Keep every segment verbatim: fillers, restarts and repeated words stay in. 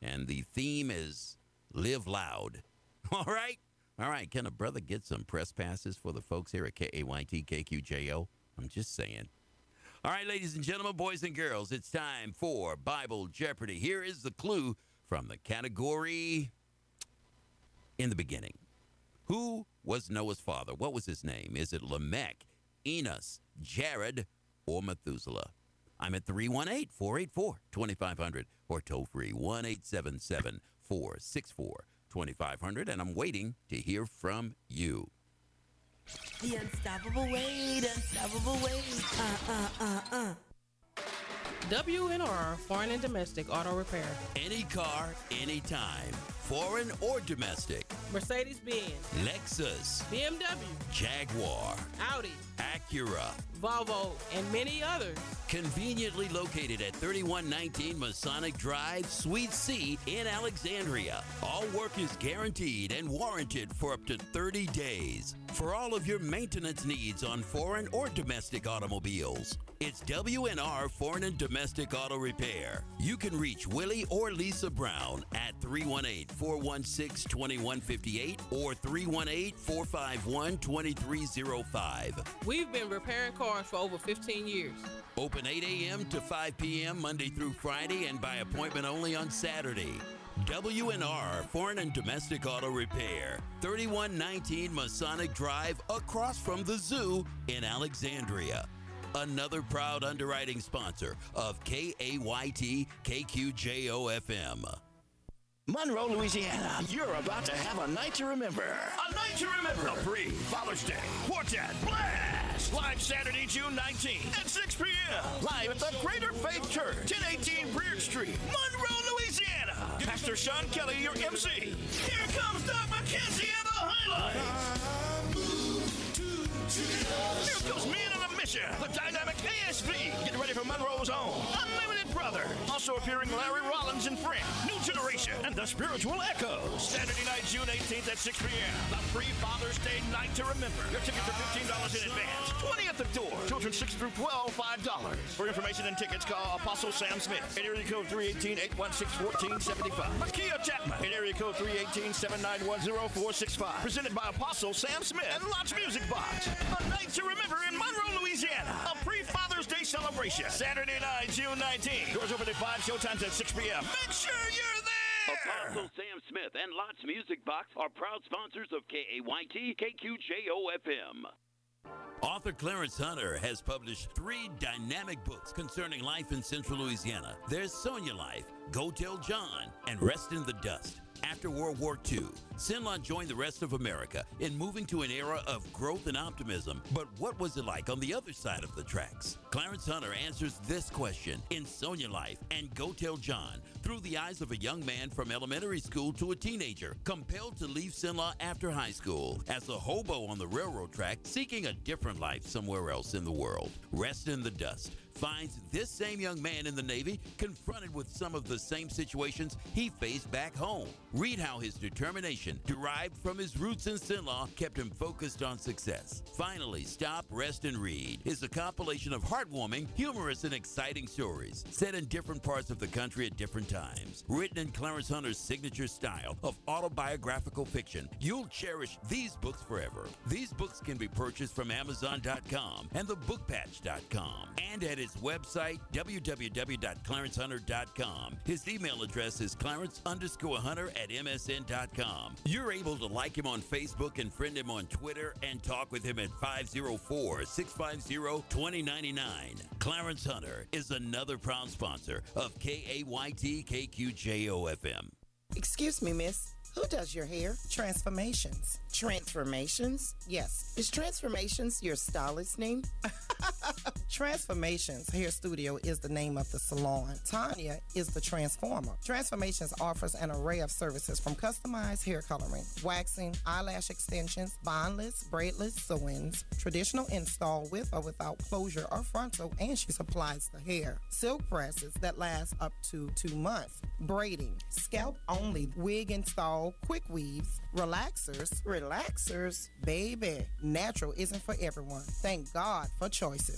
and the theme is Live Loud. All right? All right, can a brother get some press passes for the folks here at K A Y T K Q J O? I'm just saying. All right, ladies and gentlemen, boys and girls, it's time for Bible Jeopardy. Here is the clue from the category in the beginning. Who was Noah's father? What was his name? Is it Lamech, Enos, Jared, or Methuselah? I'm at three one eight, four eight four, two five zero zero or toll free one eight seven seven, four six four, two five zero zero, and I'm waiting to hear from you. The unstoppable weight, unstoppable weight. Uh, uh, uh, uh. W N R, foreign and domestic auto repair. Any car, anytime. Foreign or domestic. Mercedes-Benz, Lexus, B M W, Jaguar, Audi, Acura, Volvo, and many others. Conveniently located at thirty-one nineteen Masonic Drive, Suite C in Alexandria. All work is guaranteed and warranted for up to thirty days. For all of your maintenance needs on foreign or domestic automobiles, it's W N R Foreign and Domestic Auto Repair. You can reach Willie or Lisa Brown at three one eight, four one six, two one five eight or three one eight, four five one, two three zero five. We've been repairing cars for over fifteen years. Open eight a.m. to five p.m. Monday through Friday and by appointment only on Saturday. W N R Foreign and Domestic Auto Repair, thirty-one nineteen Masonic Drive, across from the zoo in Alexandria. Another proud underwriting sponsor of K A Y T K Q J O F M. Monroe, Louisiana, you're about to have a night to remember. A night to remember. A pre Father's Day Quartet Blast. Live Saturday, June nineteenth at six p.m. Live at the Greater Faith Church, ten eighteen Breard Street, Monroe, Louisiana. Pastor Sean Kelly, your M C. Here comes Doug McKenzie and the highlights. Here goes Men on a Mission, the dynamic A S V. Get ready for Monroe's own Unlimited Brother. Also appearing Larry Rollins and Friends, New Generation, and the Spiritual Echoes. Saturday night, June eighteenth at six p.m. The pre-Father's Day night to remember. Your tickets are fifteen dollars in advance. twenty at the door. Children six through twelve, five dollars. For information and tickets, call Apostle Sam Smith at area code three one eight, eight one six, one four seven five. Makia Jackman at area code three one eight, seven nine one, zero four six five. Presented by Apostle Sam Smith and Lots Music Box. A night to remember in Monroe, Louisiana. A pre-Father's Day celebration. Saturday night, June nineteenth. Doors open at five, showtimes at six p.m. Make sure you're there! Apostle Sam Smith and Lots Music Box are proud sponsors of K A Y T K Q J O F M. Author Clarence Hunter has published three dynamic books concerning life in Central Louisiana. There's Sonia Life, Go Tell John, and Rest in the Dust. After World War Two, Sinlaw joined the rest of America in moving to an era of growth and optimism. But what was it like on the other side of the tracks? Clarence Hunter answers this question in Sonia Life and Go Tell John through the eyes of a young man from elementary school to a teenager, compelled to leave Sinlaw after high school as a hobo on the railroad track, seeking a different life somewhere else in the world. Rest in the Dust finds this same young man in the Navy confronted with some of the same situations he faced back home. Read how his determination, derived from his roots in Sinlaw, kept him focused on success. Finally, Stop, Rest, and Read is a compilation of heartwarming, humorous, and exciting stories set in different parts of the country at different times. Written in Clarence Hunter's signature style of autobiographical fiction, you'll cherish these books forever. These books can be purchased from Amazon dot com and the book patch dot com and at his website, w w w dot clarence hunter dot com. His email address is clarence underscore hunter at m s n dot com. You're able to like him on Facebook and friend him on Twitter and talk with him at five oh four, six five zero, two oh nine nine. Clarence Hunter is another proud sponsor of K A Y T K Q J O F M. Excuse me, miss. Who does your hair? Transformations. Transformations? Yes. Is Transformations your stylist name? Transformations Hair Studio is the name of the salon. Tanya is the transformer. Transformations offers an array of services from customized hair coloring, waxing, eyelash extensions, bondless, braidless sew-ins, traditional install with or without closure or frontal, and she supplies the hair. Silk presses that last up to two months. Braiding, scalp only, wig install, quick weaves, relaxers, relaxers, baby. Natural isn't for everyone. Thank God for choices. She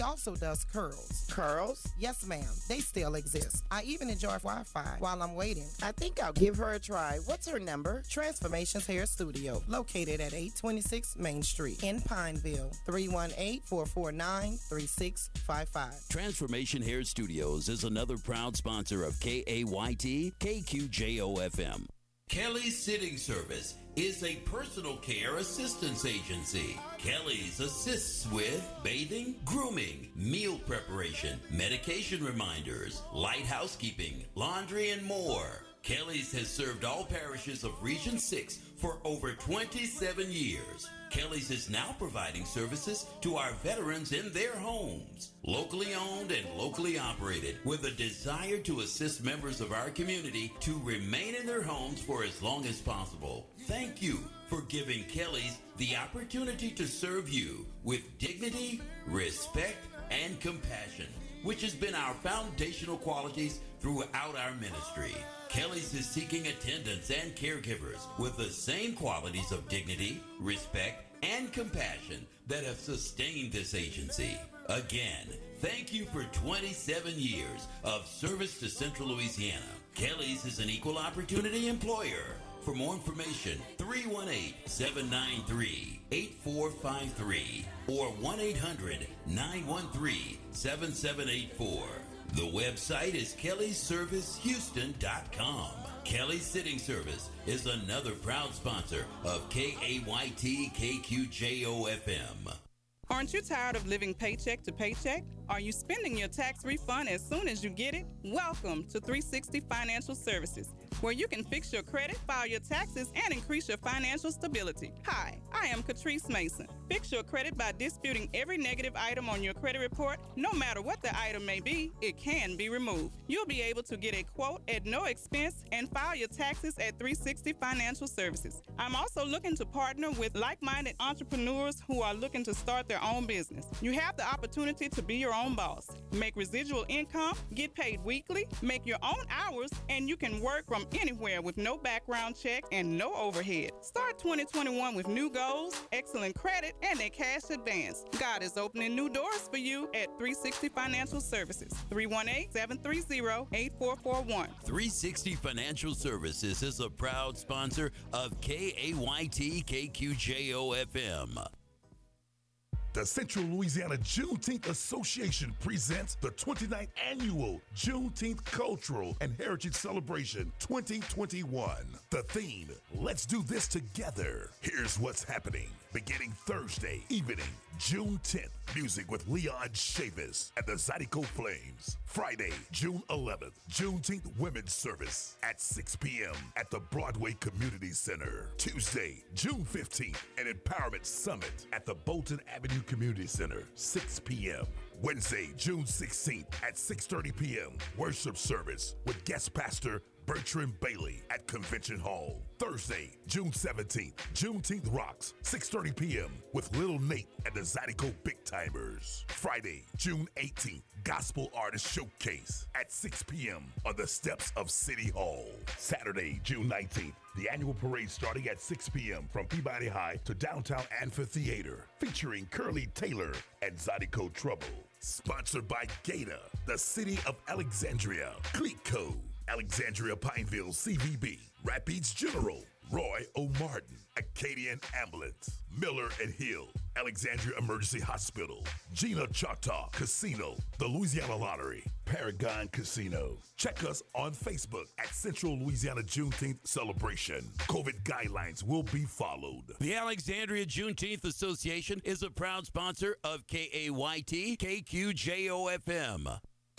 also does curls. Curls? Yes, ma'am. They still exist. I even enjoy Wi-Fi while I'm waiting. I think I'll give her a try. What's her number? Transformations Hair Studio, located at eight twenty-six Main Street in Pineville. three one eight, four four nine, three six five five. Transformation Hair Studios is another proud sponsor of K A Y T, K Q J O F M. Kelly's Sitting Service is a personal care assistance agency. Kelly's assists with bathing, grooming, meal preparation, medication reminders, light housekeeping, laundry, and more. Kelly's has served all parishes of Region six for over twenty-seven years. Kelly's is now providing services to our veterans in their homes. Locally owned and locally operated, with a desire to assist members of our community to remain in their homes for as long as possible. Thank you for giving Kelly's the opportunity to serve you with dignity, respect, and compassion, which has been our foundational qualities throughout our ministry. Kelly's is seeking attendants and caregivers with the same qualities of dignity, respect, and compassion that have sustained this agency. Again, thank you for twenty-seven years of service to Central Louisiana. Kelly's is an equal opportunity employer. For more information, three one eight, seven nine three, eight four five three or one eight hundred, nine one three, seven seven eight four. The website is kellys service houston dot com. Kelly's Sitting Service is another proud sponsor of K A Y T K Q J O F M. Aren't you tired of living paycheck to paycheck? Are you spending your tax refund as soon as you get it? Welcome to three sixty Financial Services, where you can fix your credit, file your taxes, and increase your financial stability. Hi, I am Catrice Mason. Fix your credit by disputing every negative item on your credit report. No matter what the item may be, it can be removed. You'll be able to get a quote at no expense and file your taxes at three sixty Financial Services. I'm also looking to partner with like-minded entrepreneurs who are looking to start their own business. You have the opportunity to be your own boss, make residual income, get paid weekly, make your own hours, and you can work from anywhere with no background check and no overhead. Start twenty twenty-one with new goals, excellent credit, and a cash advance. God is opening new doors for you at three sixty Financial Services. three one eight, seven three zero, eight four four one. three sixty Financial Services is a proud sponsor of K A Y T K Q J O F M. The Central Louisiana Juneteenth Association presents the twenty-ninth Annual Juneteenth Cultural and Heritage Celebration twenty twenty-one. The theme, Let's Do This Together. Here's what's happening. Beginning Thursday evening, June tenth, music with Leon Chavis and the Zydeco Flames. Friday, June eleventh, Juneteenth Women's Service at six p.m. at the Broadway Community Center. Tuesday, June fifteenth, an Empowerment Summit at the Bolton Avenue Community Center, six p.m. Wednesday, June sixteenth at six thirty p.m. worship service with guest pastor Bertrand Bailey at Convention Hall. Thursday, June seventeenth, Juneteenth Rocks, six thirty p.m. with Little Nate and the Zydeco Big Timers. Friday, June eighteenth, Gospel Artist Showcase at six p.m. on the steps of City Hall. Saturday, June nineteenth, the annual parade starting at six p.m. from Peabody High to Downtown Amphitheater, featuring Curly Taylor and Zydeco Trouble. Sponsored by Gata, the City of Alexandria, Clique Code, Alexandria Pineville C V B, Rapides General, Roy O. Martin, Acadian Ambulance, Miller and Hill, Alexandria Emergency Hospital, Gina Choctaw Casino, the Louisiana Lottery, Paragon Casino. Check us on Facebook at Central Louisiana Juneteenth Celebration. COVID guidelines will be followed. The Alexandria Juneteenth Association is a proud sponsor of K A Y T K Q J O F M.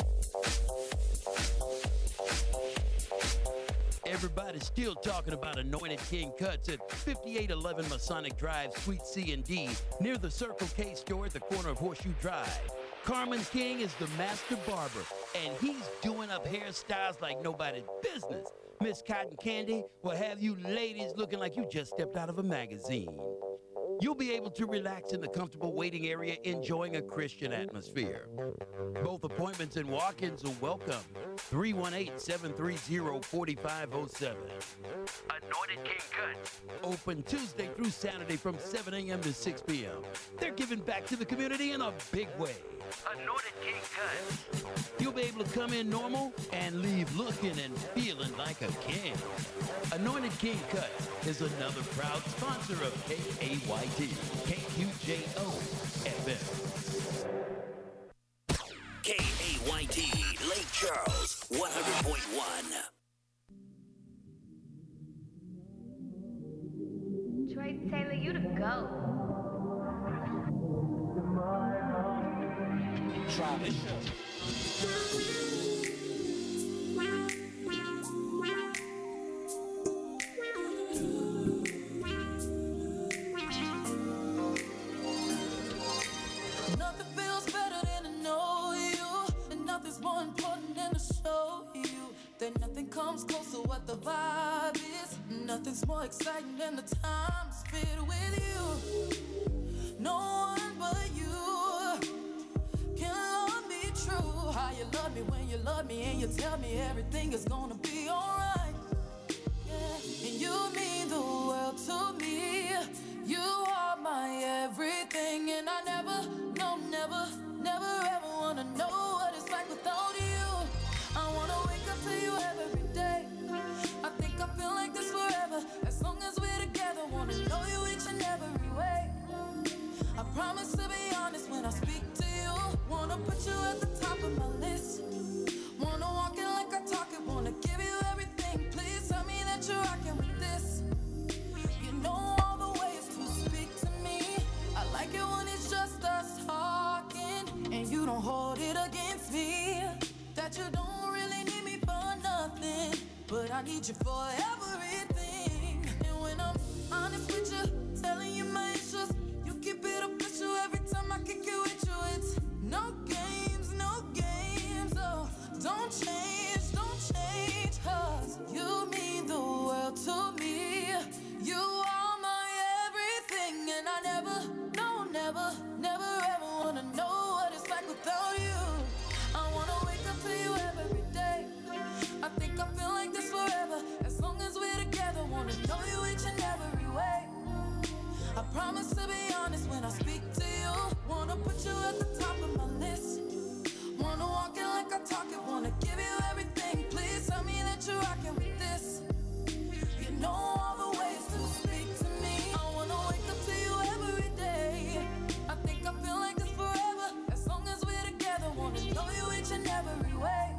Everybody's still talking about Anointed King Cuts at fifty-eight eleven Masonic Drive, Suite C and D, near the Circle K store at the corner of Horseshoe Drive. Carmen King is the master barber, and he's doing up hairstyles like nobody's business. Miss Cotton Candy will have you ladies looking like you just stepped out of a magazine. You'll be able to relax in the comfortable waiting area, enjoying a Christian atmosphere. Both appointments and walk-ins are welcome. three one eight, seven three zero, four five zero seven. Anointed King Cuts. Open Tuesday through Saturday from seven a.m. to six p.m. They're giving back to the community in a big way. Anointed King Cuts. You'll be able to come in normal and leave looking and feeling like a king. Anointed King Cuts is another proud sponsor of K A Y T, K Q J O F M. K A Y T, Lake Charles, one hundred point one. Troy Taylor, you the GOAT. Try this show. Nothing feels better than to know you, and nothing's more important than to show you that nothing comes close to what the vibe is. Nothing's more exciting than the time spent with you. No one but you can love me true. How you love me when you love me and you tell me everything is gonna be alright. Yeah. And you mean the world to me. You are my everything, and I never, no, never, never ever wanna know what it's like without you. I wanna wake up to you every day. I think I feel like this forever, as long as we're together. Wanna know you each and every way. I promise to be honest when I speak to you. Wanna put you at the top of my list. Wanna walk it like I talk it. Wanna give you everything. Please tell me that you're rocking with this. You know all the ways to speak to me. I like it when it's just us talking, and you don't hold it against me. That you don't really need me for nothing, but I need you for everything. And when I'm honest with you, telling you my issues, you keep it official every time I kick it with you. It's no games, no games. Oh, don't change, don't change, 'cause you mean the world to me. You are my everything, and I never, no, never, never ever wanna know what it's like without you. I wanna wake up to you every day. I think I feel like this forever, as long as we're together. Wanna know you each and every way. I promise to be honest when I speak to you. Wanna put you at the top of my list. Wanna walk it like I talk it. Wanna give you everything. Please tell me that you're rocking with this. You know all the ways to speak to me. I wanna wake up to you every day. I think I feel like this forever, as long as we're together. Wanna know you each and every way.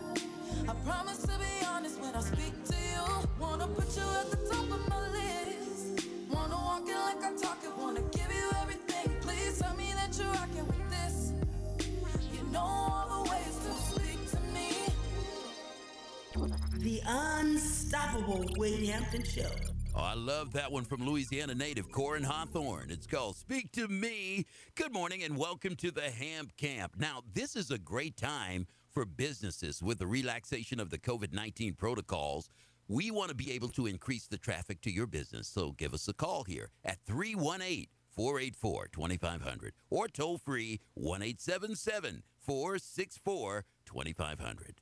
I promise to be honest when I speak to you. Wanna put you at the top of my list. Wanna walk it like I talk it. Wanna give you everything. Please tell me that you're rocking with this. You know all the ways to speak to me. The Unstoppable Wade Hampton Show. Oh, I love that one from Louisiana native Corin Hawthorne. It's called Speak to Me. Good morning and welcome to the Hamp Camp. Now, this is a great time for businesses with the relaxation of the COVID nineteen protocols. We want to be able to increase the traffic to your business, so give us a call here at three one eight, four eight four, two five zero zero or toll free one eight seven seven, four six four, two five zero zero.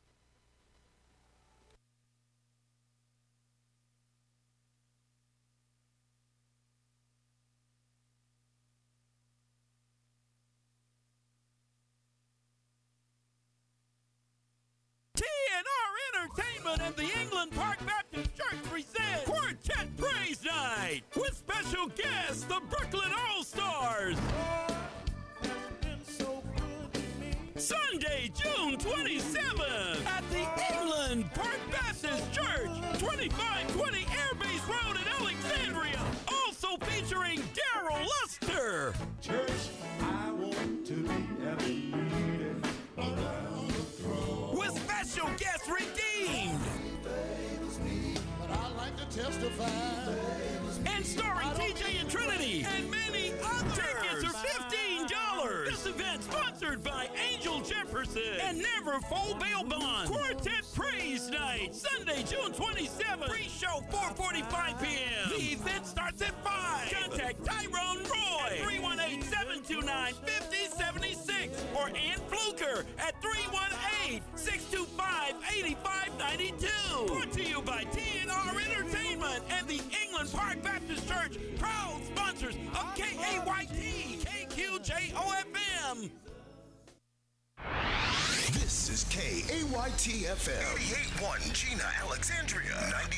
T N R Entertainment and the England Park Baptist Church present Quartet Praise Night with special guests, the Brooklyn All-Stars. So Sunday, June twenty-seventh at the England Park Baptist Church, twenty-five twenty Airbase Road in Alexandria. Also featuring Daryl Luster. Church, I want to be at the meeting around the throne. With special guests Redeemed. But I like to testify. And starring T J and Trinity. And many others. Tickets are fifteen dollars. This event sponsored by Angel Jefferson and Never Full Bail Bond. Quartet Praise Night, Sunday, June twenty-seventh. Pre-show four forty-five p.m. The event starts at five. Contact Tyrone nine, five oh seven six or Ann Fluker at three one eight, six two five, eight five nine two. Brought to you by T N R Entertainment and the England Park Baptist Church, proud sponsors of K A Y T, K Q J O F M. This is K A Y T F M. eighty-eight point one Gina, Alexandria. ninety